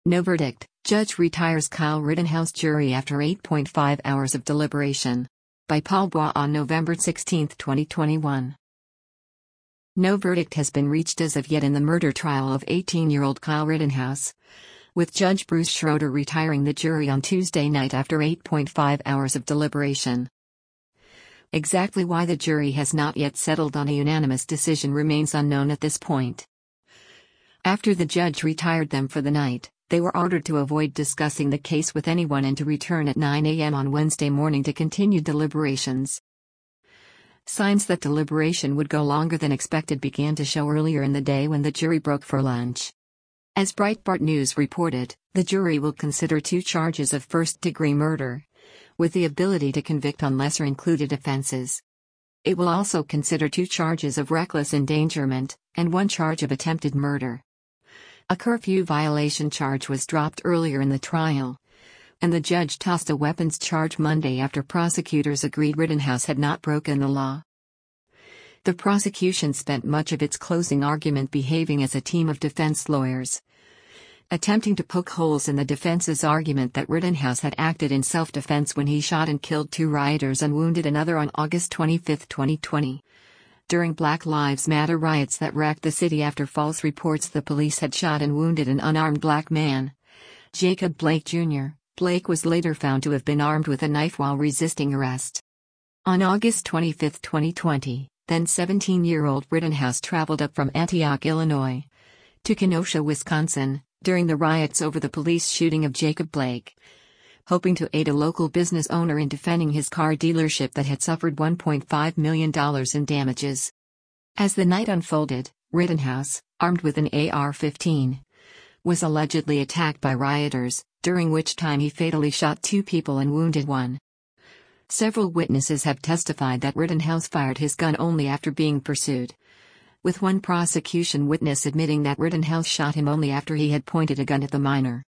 No verdict, judge retires Kyle Rittenhouse jury after 8.5 hours of deliberation. By Paul Bois on November 16, 2021. No verdict has been reached as of yet in the murder trial of 18-year-old Kyle Rittenhouse, with Judge Bruce Schroeder retiring the jury on Tuesday night after 8.5 hours of deliberation. Exactly why the jury has not yet settled on a unanimous decision remains unknown at this point. After the judge retired them for the night, they were ordered to avoid discussing the case with anyone and to return at 9 a.m. on Wednesday morning to continue deliberations. Signs that deliberation would go longer than expected began to show earlier in the day when the jury broke for lunch. As Breitbart News reported, the jury will consider 2 charges of first-degree murder, with the ability to convict on lesser-included offenses. It will also consider 2 charges of reckless endangerment, and 1 charge of attempted murder. A curfew violation charge was dropped earlier in the trial, and the judge tossed a weapons charge Monday after prosecutors agreed Rittenhouse had not broken the law. The prosecution spent much of its closing argument behaving as a team of defense lawyers, attempting to poke holes in the defense's argument that Rittenhouse had acted in self-defense when he shot and killed 2 rioters and wounded another on August 25, 2020. During Black Lives Matter riots that wrecked the city after false reports the police had shot and wounded an unarmed black man, Jacob Blake Jr., Blake was later found to have been armed with a knife while resisting arrest. On August 25, 2020, then 17-year-old Rittenhouse traveled up from Antioch, Illinois, to Kenosha, Wisconsin, during the riots over the police shooting of Jacob Blake, hoping to aid a local business owner in defending his car dealership that had suffered $1.5 million in damages. As the night unfolded, Rittenhouse, armed with an AR-15, was allegedly attacked by rioters, during which time he fatally shot 2 people and wounded 1. Several witnesses have testified that Rittenhouse fired his gun only after being pursued, with one prosecution witness admitting that Rittenhouse shot him only after he had pointed a gun at the minor.